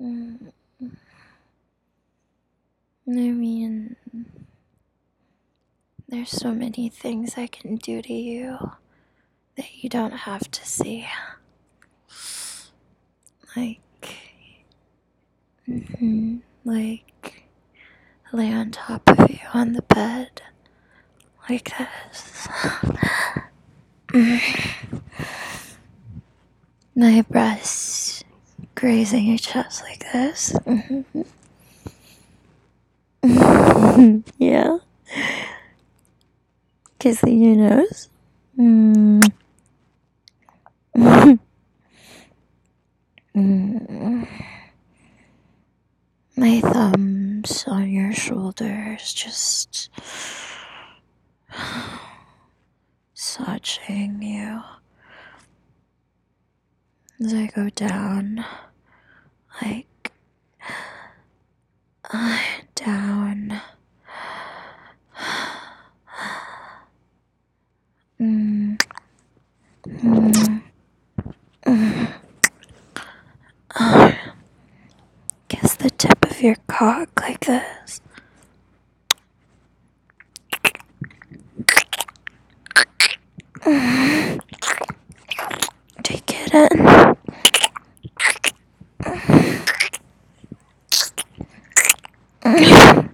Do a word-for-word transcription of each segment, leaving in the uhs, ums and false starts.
Mm, I mean, there's so many things I can do to you that you don't have to see. Like, mhm, like, lay on top of you on the bed, like this. My breasts grazing your chest like this. Mm-hmm. Yeah. Kissing your nose. Mm. Mm. My thumbs on your shoulders, just massaging you as I go down, like uh, down. Mm. Mm. Mm. Uh, kiss the tip of your cock like this. Mm. Take it in. Mm.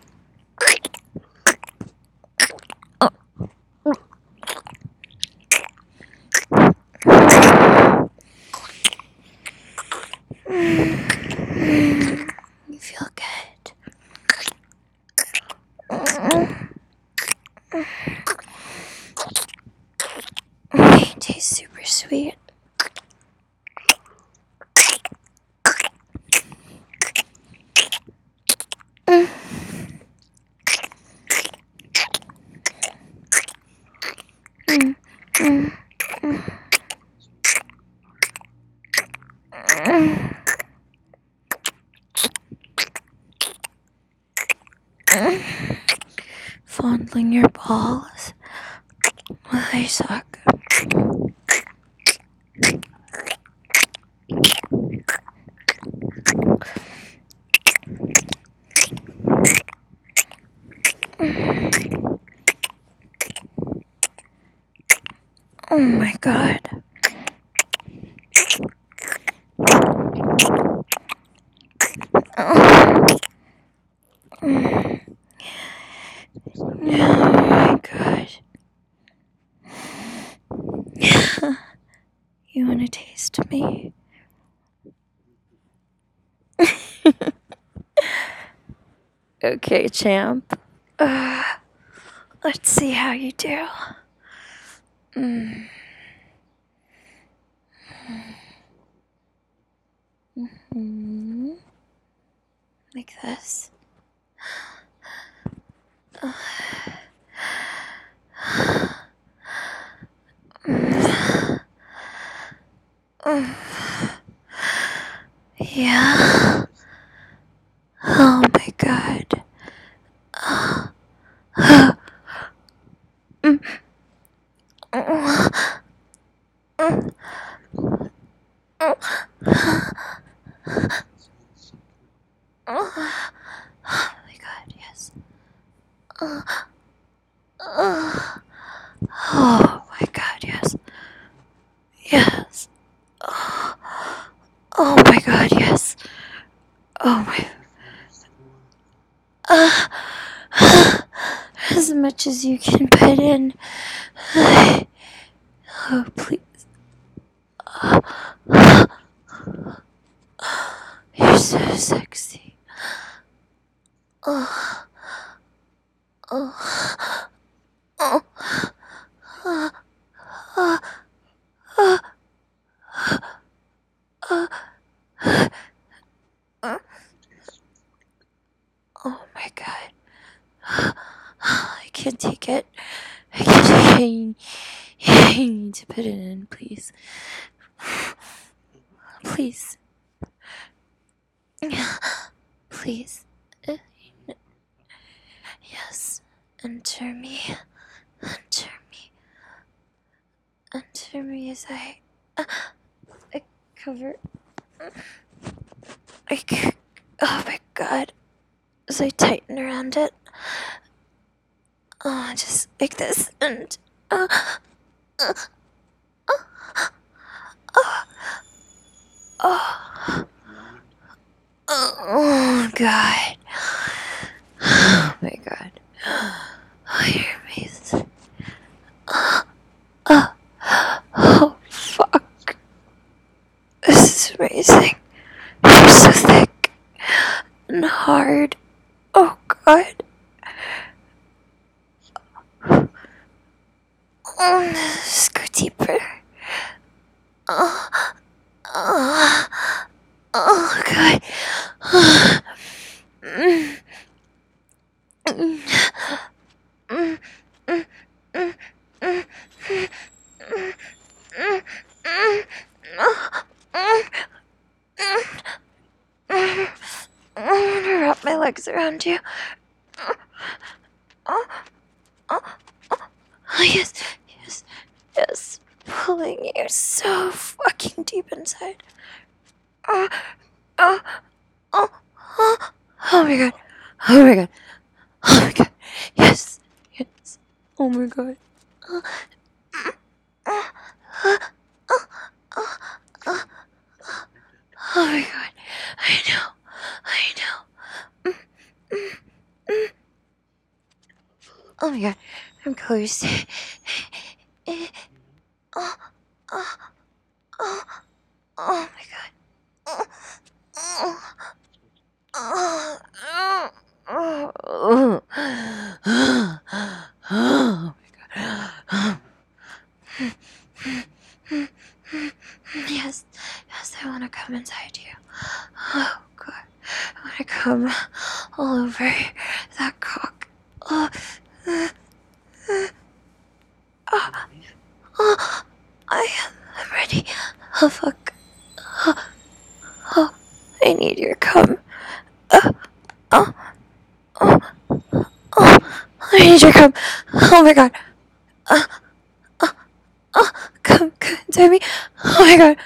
You feel good. It tastes super sweet. Mm. Mm. Mm. Mm. Mm. Fondling your balls while I suck. Oh my god. Oh, oh my god. You wanna taste me? Okay, champ. Uh, let's see how you do. Mm. Mm-hmm. Like this. Uh. Yeah. Oh my god. Oh my god, yes. Oh my god, yes. Yes. Oh my god, yes. Oh my. Uh, as much as you can put in. Oh, please. You're so sexy. Oh. Oh. Oh. Oh. Oh. Oh. Oh. Oh my god. I can't take it. I can't take it. You need to put it in, please. Please. Please. Yes. Enter me. Enter me. Enter me as I, uh, I cover. Like, oh my god. As I tighten around it. Oh, just like this. And. Uh, uh, uh, oh. Oh, God. Oh, my God. Oh, you're amazing. Oh, oh, oh, fuck. This is amazing. You're so thick and hard. Oh, God. Oh, let's go deeper. Oh, oh, oh, God. Mm, mm, mm, mm, mm, mm, mm, mm, mm. I'm gonna wrap my legs around you. Oh, oh, oh, yes, yes, yes. Pulling you so fucking deep inside. Oh, oh, oh, oh, oh my god. Oh my god. Oh my god. Yes, yes. Oh my god. Oh, oh, oh, oh, oh, oh, oh my god. I know. I know. Mm, mm, mm. Oh my god. I'm close. Oh, oh, oh, oh my god. Oh, oh, oh, oh, oh, oh my god. Yes, yes, I want to come inside you. Oh god. I want to come all over that cock. Oh, uh, uh, oh, oh, I am I'm ready. Oh fuck. Oh, oh, I need your cum. Oh, oh, oh, oh, I need your cum. Oh my god. Oh, oh, oh, come, come inside me. Oh my god.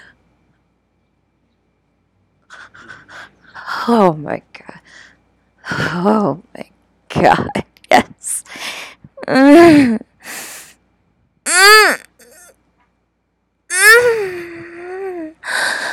Oh my god. Oh my god. Yes. Mm. Mm. Mm.